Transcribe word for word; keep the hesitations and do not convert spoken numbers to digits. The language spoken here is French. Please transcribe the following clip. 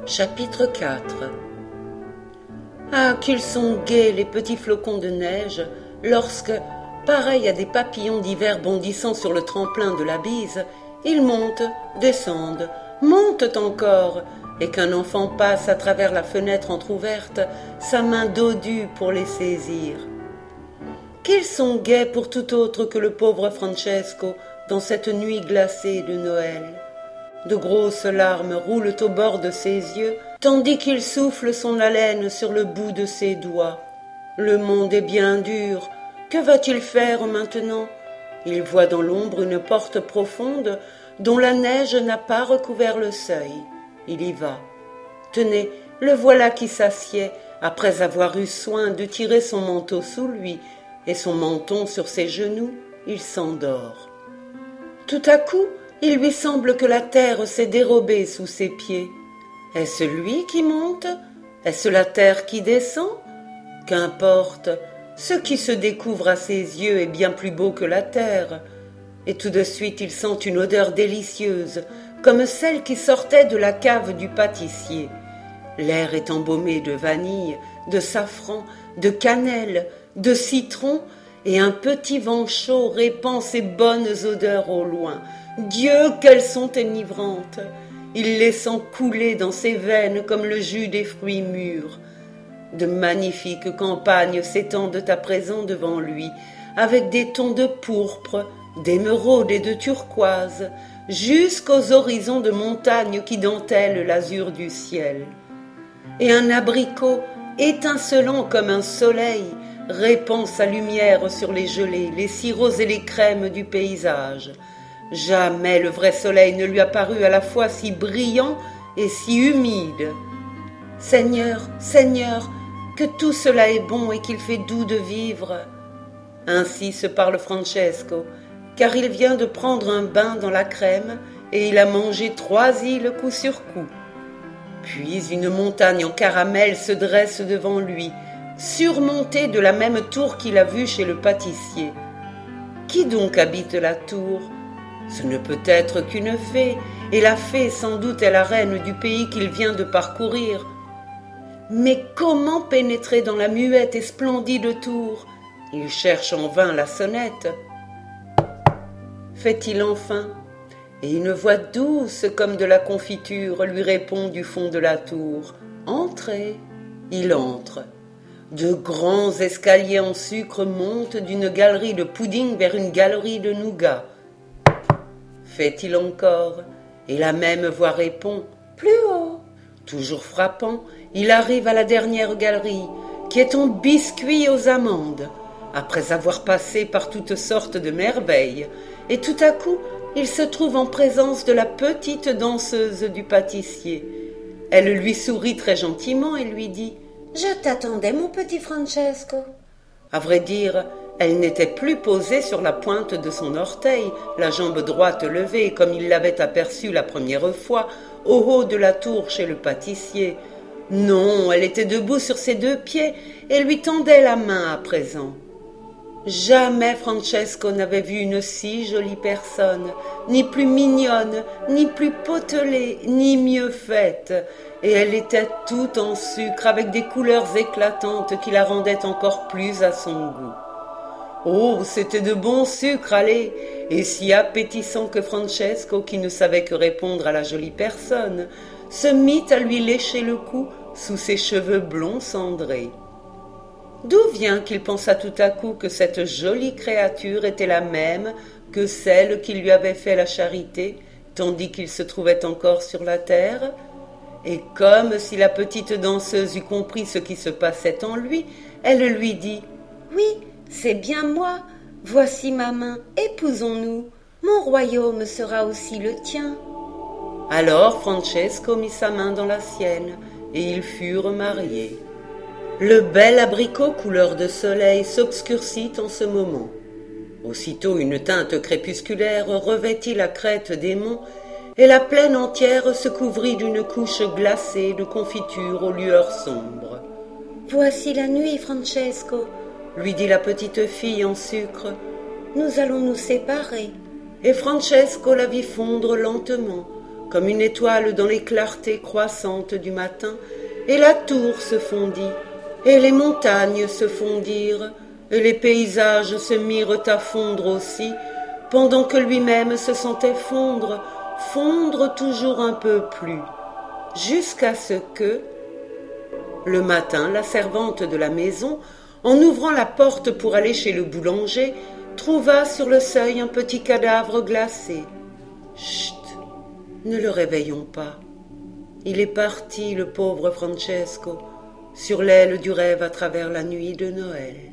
Chapitre quatre. Ah, qu'ils sont gais, les petits flocons de neige, lorsque, pareils à des papillons d'hiver bondissant sur le tremplin de la bise, ils montent, descendent, montent encore, et qu'un enfant passe à travers la fenêtre entr'ouverte, sa main dodue pour les saisir. Qu'ils sont gais pour tout autre que le pauvre Francesco dans cette nuit glacée de Noël. De grosses larmes roulent au bord de ses yeux, tandis qu'il souffle son haleine sur le bout de ses doigts. Le monde est bien dur. Que va-t-il faire maintenant? Il voit dans l'ombre une porte profonde dont la neige n'a pas recouvert le seuil. Il y va. Tenez, le voilà qui s'assied, après avoir eu soin de tirer son manteau sous lui et son menton sur ses genoux, il s'endort. Tout à coup, il lui semble que la terre s'est dérobée sous ses pieds. Est-ce lui qui monte? Est-ce la terre qui descend? Qu'importe, ce qui se découvre à ses yeux est bien plus beau que la terre. Et tout de suite il sent une odeur délicieuse, comme celle qui sortait de la cave du pâtissier. L'air est embaumé de vanille, de safran, de cannelle, de citron, et un petit vent chaud répand ses bonnes odeurs au loin. Dieu, qu'elles sont enivrantes! Il les sent couler dans ses veines comme le jus des fruits mûrs. De magnifiques campagnes s'étendent à présent devant lui, avec des tons de pourpre, d'émeraude et de turquoise, jusqu'aux horizons de montagnes qui dentellent l'azur du ciel. Et un abricot, étincelant comme un soleil, répand sa lumière sur les gelées, les sirops et les crèmes du paysage. Jamais le vrai soleil ne lui a paru à la fois si brillant et si humide. Seigneur, Seigneur, que tout cela est bon et qu'il fait doux de vivre. Ainsi se parle Francesco, car il vient de prendre un bain dans la crème et il a mangé trois îles coup sur coup. Puis une montagne en caramel se dresse devant lui, surmontée de la même tour qu'il a vue chez le pâtissier. Qui donc habite la tour? Ce ne peut être qu'une fée, et la fée sans doute est la reine du pays qu'il vient de parcourir. Mais comment pénétrer dans la muette et splendide tour? Il cherche en vain la sonnette. Fait-il enfin? Et une voix douce comme de la confiture lui répond du fond de la tour. Entrez. Il entre. De grands escaliers en sucre montent d'une galerie de pudding vers une galerie de nougat. Fait-il encore? Et la même voix répond. Plus haut. Toujours frappant, il arrive à la dernière galerie, qui est en biscuits aux amandes, après avoir passé par toutes sortes de merveilles, et tout à coup, il se trouve en présence de la petite danseuse du pâtissier. Elle lui sourit très gentiment et lui dit « Je t'attendais, mon petit Francesco. » À vrai dire, elle n'était plus posée sur la pointe de son orteil, la jambe droite levée, comme il l'avait aperçue la première fois, au haut de la tour chez le pâtissier. Non, elle était debout sur ses deux pieds et lui tendait la main à présent. Jamais Francesco n'avait vu une si jolie personne, ni plus mignonne, ni plus potelée, ni mieux faite, et elle était toute en sucre, avec des couleurs éclatantes qui la rendaient encore plus à son goût. Oh, c'était de bon sucre, allez, et si appétissant que Francesco, qui ne savait que répondre à la jolie personne, se mit à lui lécher le cou sous ses cheveux blonds cendrés. D'où vient qu'il pensa tout à coup que cette jolie créature était la même que celle qui lui avait fait la charité, tandis qu'il se trouvait encore sur la terre? Et comme si la petite danseuse eût compris ce qui se passait en lui, elle lui dit « Oui, c'est bien moi, voici ma main, épousons-nous, mon royaume sera aussi le tien. » Alors Francesco mit sa main dans la sienne, et ils furent mariés. Le bel abricot couleur de soleil s'obscurcit en ce moment. Aussitôt une teinte crépusculaire revêtit la crête des monts, et la plaine entière se couvrit d'une couche glacée de confiture aux lueurs sombres. « Voici la nuit, Francesco, » lui dit la petite fille en sucre. « Nous allons nous séparer. » Et Francesco la vit fondre lentement, comme une étoile dans les clartés croissantes du matin, et la tour se fondit, et les montagnes se fondirent, et les paysages se mirent à fondre aussi, pendant que lui-même se sentait fondre, fondre toujours un peu plus, jusqu'à ce que, le matin, la servante de la maison, en ouvrant la porte pour aller chez le boulanger, trouva sur le seuil un petit cadavre glacé. Chut, ne le réveillons pas. Il est parti, le pauvre Francesco, sur l'aile du rêve à travers la nuit de Noël.